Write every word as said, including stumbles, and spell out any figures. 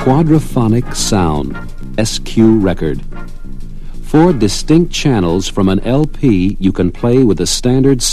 Quadraphonic Sound, S Q record. Four distinct channels from an L P you can play with a standard